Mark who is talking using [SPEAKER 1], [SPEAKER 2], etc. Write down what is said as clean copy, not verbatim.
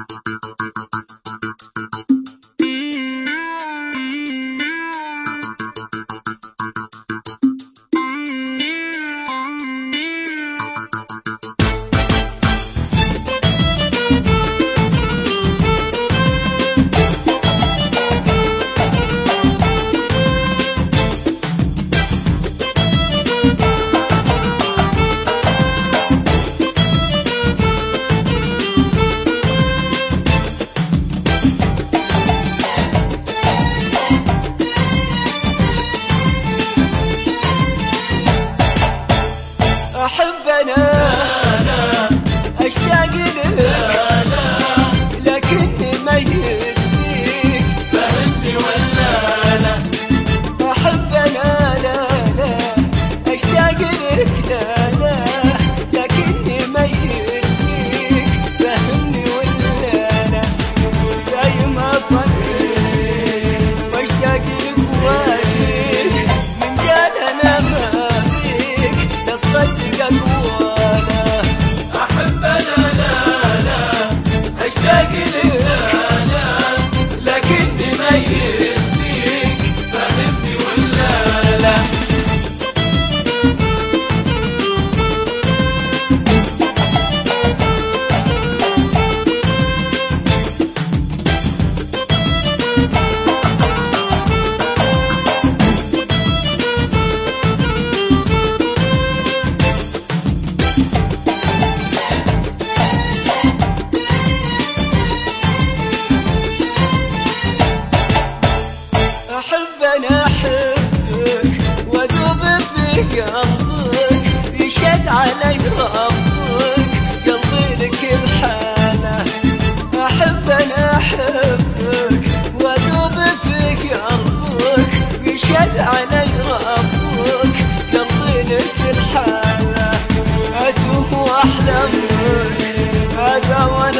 [SPEAKER 1] أحب أنا أشتاق لك لكني ميت فيك،
[SPEAKER 2] فهمني ولا لا؟
[SPEAKER 1] أحب أنا لا أشتاق لك لا لكني ميت فيك، فهمني ولا لا؟ دايم أفكر وأشتاق لك وأجيك، من قال أنا ما فيك لا تصدق أقواله.
[SPEAKER 2] أحب أنا لا أشتاق لك لا لكني ميت فيك، فهمني ولا لا؟
[SPEAKER 1] أحب أنا أحبك وأذوب في قلبك، يشهد علي ربك قلبي لك الحالة. أحب أنا أحبك وأذوب في قلبك، يشهد علي ربك قلبي لك الحالة. أتوه وأحلم بك هذا